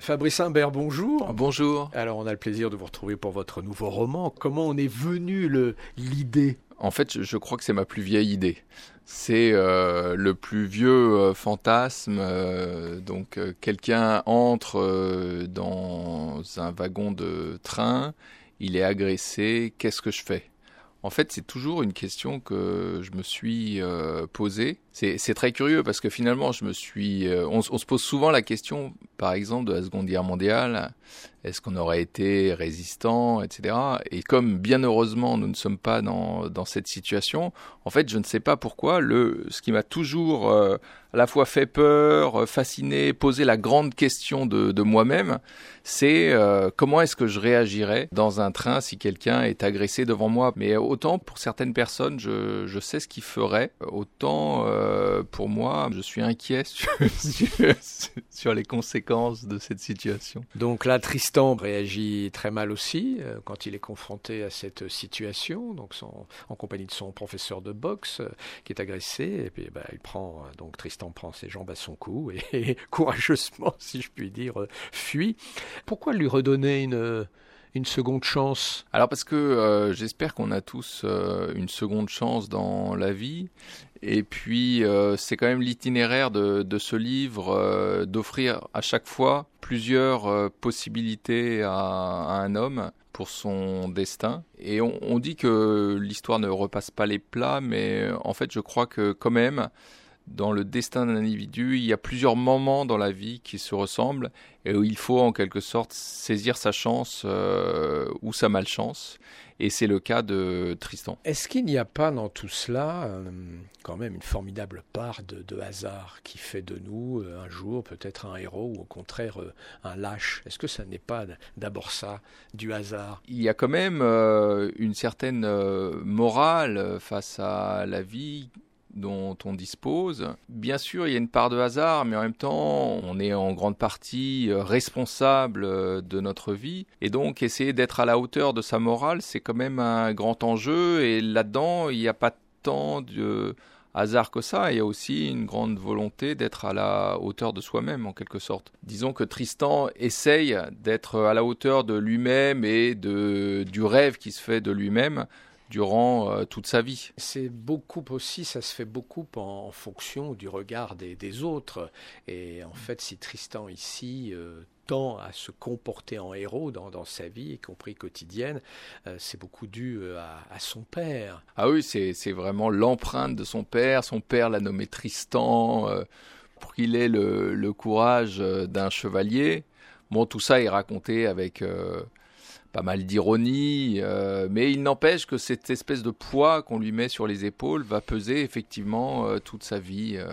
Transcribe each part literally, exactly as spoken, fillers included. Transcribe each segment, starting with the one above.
Fabrice Imbert, bonjour. Bonjour. Alors, on a le plaisir de vous retrouver pour votre nouveau roman. Comment en est venue le, l'idée ? En fait, je crois que c'est ma plus vieille idée. C'est euh, le plus vieux euh, fantasme. Euh, donc, euh, quelqu'un entre euh, dans un wagon de train, il est agressé, qu'est-ce que je fais ? En fait, c'est toujours une question que je me suis euh, posée. C'est, c'est très curieux parce que finalement, je me suis, euh, on, on se pose souvent la question, par exemple, de la Seconde Guerre mondiale. Est-ce qu'on aurait été résistant, et cetera. Et comme, bien heureusement, nous ne sommes pas dans, dans cette situation, en fait, je ne sais pas pourquoi, le, ce qui m'a toujours euh, à la fois fait peur, fasciné, posé la grande question de, de moi-même, c'est euh, comment est-ce que je réagirais dans un train si quelqu'un est agressé devant moi. Mais autant pour certaines personnes, je, je sais ce qu'ils feraient, autant euh, pour moi, je suis inquiet sur, sur, sur les conséquences de cette situation. Donc là, Tristan réagit très mal aussi euh, quand il est confronté à cette situation, donc son, en compagnie de son professeur de boxe euh, qui est agressé, et puis bah, il prend, euh, donc Tristan prend ses jambes à son cou et, et courageusement, si je puis dire, euh, fuit. Pourquoi lui redonner une... une seconde chance ? Alors parce que euh, j'espère qu'on a tous euh, une seconde chance dans la vie. Et puis euh, c'est quand même l'itinéraire de, de ce livre euh, d'offrir à chaque fois plusieurs euh, possibilités à, à un homme pour son destin. Et on, on dit que l'histoire ne repasse pas les plats, mais en fait je crois que quand même, dans le destin d'un individu, il y a plusieurs moments dans la vie qui se ressemblent et où il faut en quelque sorte saisir sa chance euh, ou sa malchance. Et c'est le cas de Tristan. Est-ce qu'il n'y a pas dans tout cela euh, quand même une formidable part de, de hasard qui fait de nous euh, un jour peut-être un héros ou au contraire euh, un lâche ? Est-ce que ça n'est pas d'abord ça, du hasard ? Il y a quand même euh, une certaine euh, morale face à la vie dont on dispose. Bien sûr, il y a une part de hasard, mais en même temps, on est en grande partie responsable de notre vie. Et donc, essayer d'être à la hauteur de sa morale, c'est quand même un grand enjeu. Et là-dedans, il n'y a pas tant de hasard que ça. Il y a aussi une grande volonté d'être à la hauteur de soi-même, en quelque sorte. Disons que Tristan essaye d'être à la hauteur de lui-même et de, du rêve qui se fait de lui-même durant euh, toute sa vie. C'est beaucoup aussi, ça se fait beaucoup en, en fonction du regard des, des autres. Et en fait, si Tristan ici euh, tend à se comporter en héros dans, dans sa vie, y compris quotidienne, euh, c'est beaucoup dû euh, à, à son père. Ah oui, c'est, c'est vraiment l'empreinte de son père. Son père l'a nommé Tristan euh, pour qu'il ait le, le courage d'un chevalier. Bon, tout ça est raconté avec... Euh, pas mal d'ironie, euh, mais il n'empêche que cette espèce de poids qu'on lui met sur les épaules va peser effectivement euh, toute sa vie. Euh,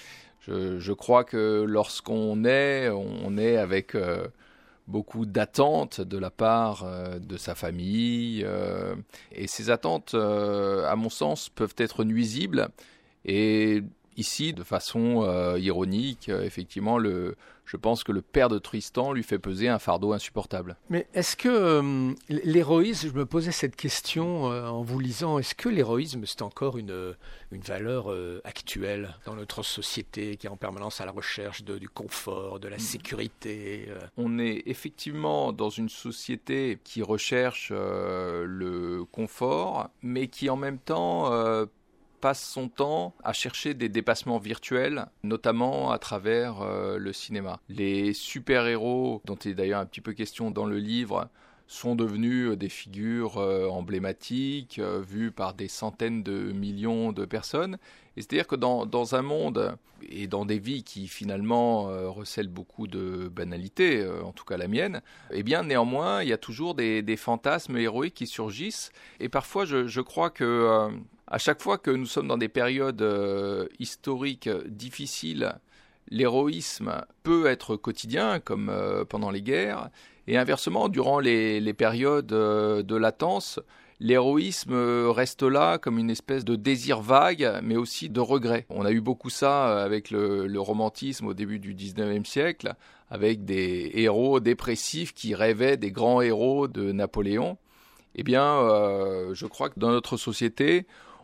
je, je crois que lorsqu'on est, on est avec euh, beaucoup d'attentes de la part euh, de sa famille, euh, et ces attentes, euh, à mon sens, peuvent être nuisibles. Et ici, de façon euh, ironique, euh, effectivement, le, je pense que le père de Tristan lui fait peser un fardeau insupportable. Mais est-ce que euh, l'héroïsme, je me posais cette question euh, en vous lisant, est-ce que l'héroïsme c'est encore une, une valeur euh, actuelle dans notre société qui est en permanence à la recherche de, du confort, de la sécurité euh... On est effectivement dans une société qui recherche euh, le confort, mais qui en même temps... Euh, passe son temps à chercher des dépassements virtuels, notamment à travers euh, le cinéma. Les super-héros, dont il est d'ailleurs un petit peu question dans le livre, sont devenus des figures euh, emblématiques, euh, vues par des centaines de millions de personnes. Et c'est-à-dire que dans, dans un monde et dans des vies qui finalement euh, recèlent beaucoup de banalité, euh, en tout cas la mienne, eh bien néanmoins, il y a toujours des, des fantasmes héroïques qui surgissent. Et parfois, je, je crois que... Euh, à chaque fois que nous sommes dans des périodes euh, historiques difficiles, l'héroïsme peut être quotidien, comme euh, pendant les guerres, et inversement, durant les, les périodes euh, de latence, l'héroïsme reste là comme une espèce de désir vague, mais aussi de regret. On a eu beaucoup ça avec le, le romantisme au début du dix-neuvième siècle, avec des héros dépressifs qui rêvaient des grands héros de Napoléon. Eh bien, euh, je crois que dans notre société,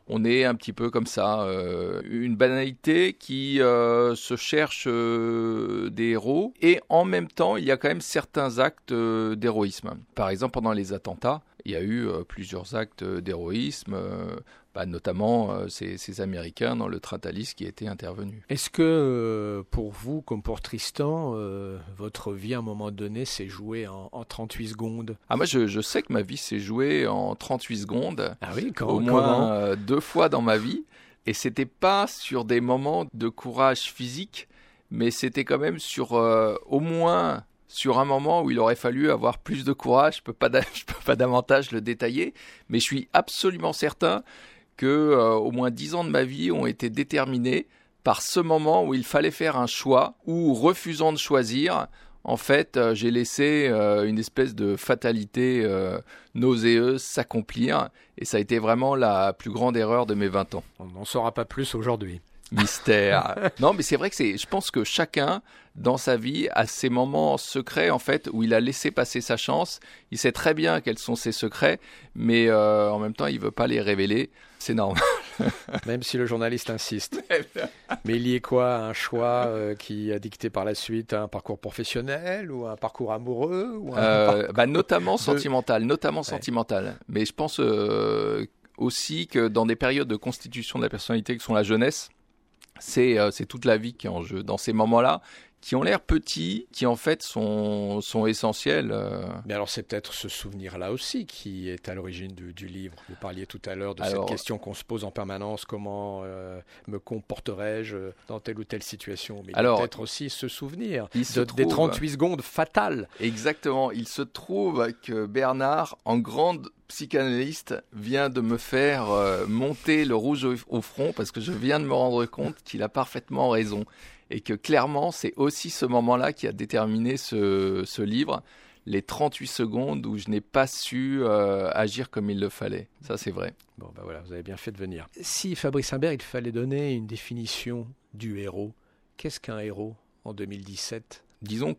on est un petit peu comme ça, euh, une banalité qui euh, se cherche euh, des héros, et en même temps, il y a quand même certains actes euh, d'héroïsme. Par exemple, pendant les attentats, il y a eu euh, plusieurs actes d'héroïsme, euh, bah, notamment euh, ces, ces Américains dans le train Thalys qui étaient intervenus. Est-ce que euh, pour vous, comme pour Tristan, euh, votre vie à un moment donné s'est jouée en, en trente-huit secondes? Ah, moi, je, je sais que ma vie s'est jouée en trente-huit secondes, Ah oui, quand, au moins euh, deux fois dans ma vie, et c'était pas sur des moments de courage physique, mais c'était quand même sur euh, au moins sur un moment où il aurait fallu avoir plus de courage. Je peux pas, je peux pas davantage le détailler, mais je suis absolument certain que euh, au moins dix ans de ma vie ont été déterminés par ce moment où il fallait faire un choix, où refusant de choisir, en fait, euh, j'ai laissé euh, une espèce de fatalité euh, nauséeuse s'accomplir, et ça a été vraiment la plus grande erreur de mes vingt ans. On n'en saura pas plus aujourd'hui. Mystère. Non, mais c'est vrai que c'est. Je pense que chacun dans sa vie a ses moments secrets en fait où il a laissé passer sa chance. Il sait très bien quels sont ses secrets, mais euh, en même temps il veut pas les révéler. C'est normal. Même si le journaliste insiste. Mais il y est quoi, un choix euh, qui a dicté par la suite un parcours professionnel ou un parcours amoureux ou un euh, parcours bah, notamment de... sentimental, notamment ouais. sentimental. Mais je pense euh, aussi que dans des périodes de constitution de la personnalité qui sont la jeunesse. C'est, euh, c'est toute la vie qui est en jeu. Dans ces moments-là, qui ont l'air petits, qui en fait sont, sont essentiels. Euh... Mais alors c'est peut-être ce souvenir-là aussi qui est à l'origine du, du livre. Vous parliez tout à l'heure de alors, cette question qu'on se pose en permanence, comment euh, me comporterais-je dans telle ou telle situation. Mais il alors, y a peut-être aussi ce souvenir de, trouve, des trente-huit secondes fatales. Exactement. Il se trouve que Bernard, en grande psychanalyste, vient de me faire euh, monter le rouge au, au front parce que je viens de me rendre compte qu'il a parfaitement raison. Et que clairement, c'est aussi ce moment-là qui a déterminé ce, ce livre, les trente-huit secondes où je n'ai pas su euh, agir comme il le fallait. Ça, c'est vrai. Bon, ben voilà, vous avez bien fait de venir. Si, Fabrice Imbert, il fallait donner une définition du héros, qu'est-ce qu'un héros en deux mille dix-sept ? Disons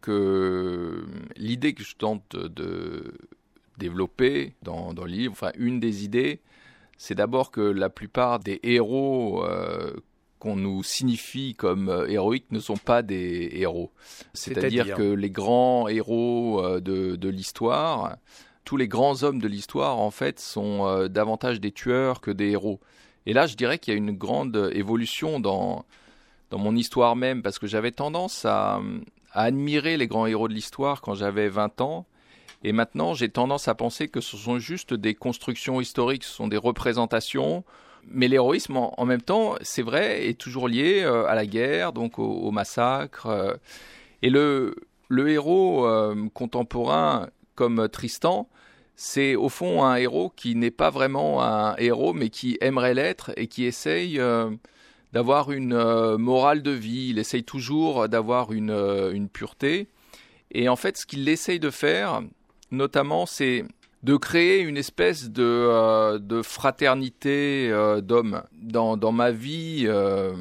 que l'idée que je tente de développer dans, dans le livre, enfin, une des idées, c'est d'abord que la plupart des héros euh, qu'on nous signifie comme euh, héroïques ne sont pas des héros. C'est-à-dire, C'est-à-dire que les grands héros euh, de, de l'histoire, tous les grands hommes de l'histoire, en fait, sont euh, davantage des tueurs que des héros. Et là, je dirais qu'il y a une grande évolution dans, dans mon histoire même, parce que j'avais tendance à, à admirer les grands héros de l'histoire quand j'avais vingt ans. Et maintenant, j'ai tendance à penser que ce sont juste des constructions historiques, ce sont des représentations. Mais l'héroïsme, en, en même temps, c'est vrai, est toujours lié euh, à la guerre, donc au, au massacre. Euh, et le, le héros euh, contemporain, comme Tristan, c'est au fond un héros qui n'est pas vraiment un héros, mais qui aimerait l'être et qui essaye euh, d'avoir une euh, morale de vie. Il essaye toujours d'avoir une, euh, une pureté. Et en fait, ce qu'il essaye de faire, notamment, c'est de créer une espèce de, euh, de fraternité euh, d'hommes. Dans, dans ma vie, euh,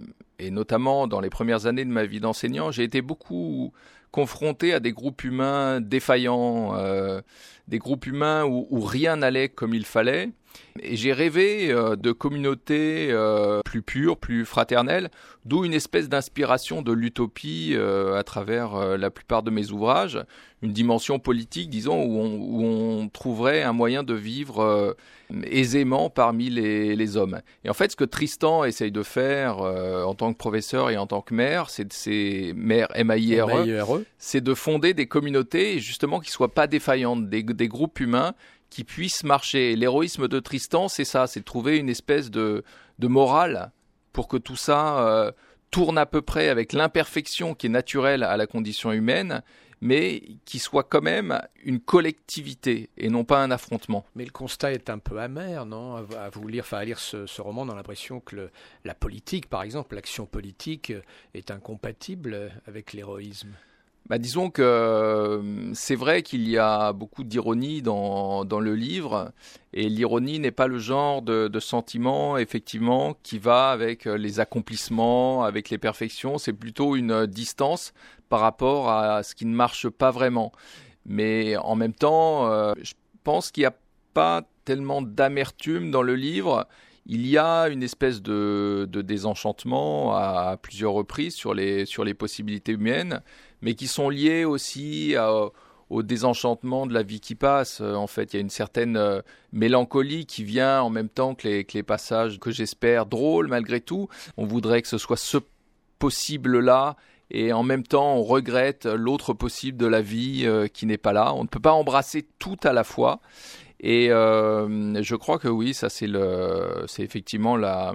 et notamment dans les premières années de ma vie d'enseignant, j'ai été beaucoup confronté à des groupes humains défaillants, euh, des groupes humains où, où rien n'allait comme il fallait. Et j'ai rêvé euh, de communautés euh, plus pures, plus fraternelles, d'où une espèce d'inspiration de l'utopie euh, à travers euh, la plupart de mes ouvrages, une dimension politique, disons, où on, où on trouverait un moyen de vivre euh, aisément parmi les, les hommes. Et en fait, ce que Tristan essaye de faire euh, en tant que professeur et en tant que maire, c'est, c'est maire M A I R E, c'est de fonder des communautés, justement, qui ne soient pas défaillantes, des, des groupes humains qui puissent marcher. L'héroïsme de Tristan, c'est ça, c'est de trouver une espèce de, de morale pour que tout ça euh, tourne à peu près avec l'imperfection qui est naturelle à la condition humaine, mais qui soit quand même une collectivité et non pas un affrontement. Mais le constat est un peu amer, non ? À vous lire, enfin à lire ce, ce roman, on a l'impression que le, la politique, par exemple, l'action politique est incompatible avec l'héroïsme. Bah, disons que euh, c'est vrai qu'il y a beaucoup d'ironie dans, dans le livre, et l'ironie n'est pas le genre de, de sentiment, effectivement, qui va avec les accomplissements, avec les perfections. C'est plutôt une distance par rapport à ce qui ne marche pas vraiment. Mais en même temps, euh, je pense qu'il n'y a pas tellement d'amertume dans le livre. il y a une espèce de, de désenchantement à, à plusieurs reprises sur les, sur les possibilités humaines, mais qui sont liées aussi à, au désenchantement de la vie qui passe. En fait, il y a une certaine euh, mélancolie qui vient en même temps que les, que les passages que j'espère drôles malgré tout. On voudrait que ce soit ce possible-là, et en même temps on regrette l'autre possible de la vie euh, qui n'est pas là. On ne peut pas embrasser tout à la fois. Et euh, je crois que oui, ça c'est, le, c'est effectivement la,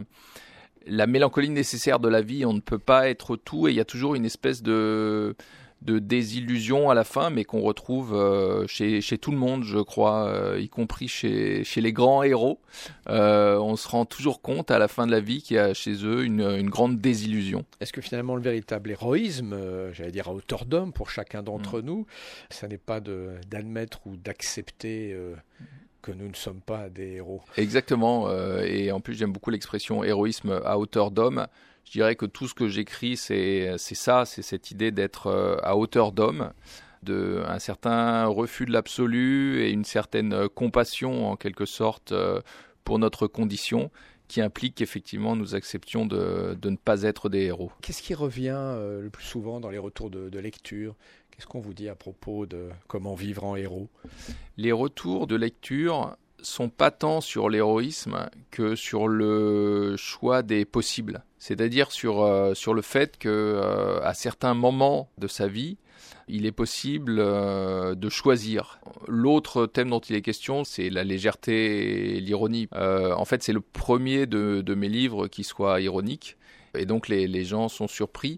la mélancolie nécessaire de la vie. On ne peut pas être tout, et il y a toujours une espèce de... de désillusion à la fin, mais qu'on retrouve euh, chez, chez tout le monde, je crois, euh, y compris chez, chez les grands héros. Euh, on se rend toujours compte à la fin de la vie qu'il y a chez eux une, une grande désillusion. Est-ce que finalement le véritable héroïsme, euh, j'allais dire à hauteur d'homme pour chacun d'entre mmh. nous, ça n'est pas de, d'admettre ou d'accepter euh, que nous ne sommes pas des héros? Exactement, euh, et en plus j'aime beaucoup l'expression héroïsme à hauteur d'homme. Je dirais que tout ce que j'écris, c'est, c'est ça, c'est cette idée d'être euh, à hauteur d'homme, de, un certain refus de l'absolu et une certaine compassion en quelque sorte euh, pour notre condition, qui implique qu'effectivement nous acceptions de, de ne pas être des héros. Qu'est-ce qui revient euh, le plus souvent dans les retours de, de lecture ? Qu'est-ce qu'on vous dit à propos de comment vivre en héros ? Les retours de lecture sont pas tant sur l'héroïsme que sur le choix des possibles. C'est-à-dire sur, euh, sur le fait qu'à euh, certains moments de sa vie, il est possible euh, de choisir. L'autre thème dont il est question, c'est la légèreté et l'ironie. Euh, en fait, c'est le premier de, de mes livres qui soit ironique, et donc les, les gens sont surpris.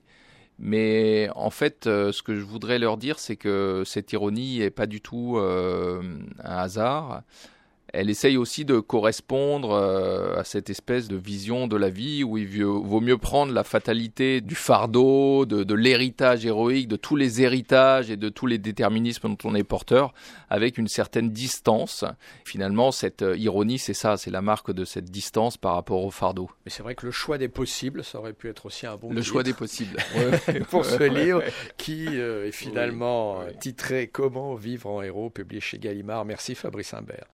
Mais en fait, euh, ce que je voudrais leur dire, c'est que cette ironie n'est pas du tout euh, un hasard. Elle essaye aussi de correspondre euh, à cette espèce de vision de la vie où il vaut mieux prendre la fatalité du fardeau, de, de l'héritage héroïque, de tous les héritages et de tous les déterminismes dont on est porteur, avec une certaine distance. Finalement, cette euh, ironie, c'est ça, c'est la marque de cette distance par rapport au fardeau. Mais c'est vrai que le choix des possibles, ça aurait pu être aussi un bon Le titre choix des possibles. pour ce livre qui euh, est finalement oui, oui. titré « Comment vivre en héros » publié chez Gallimard. Merci Fabrice Imbert.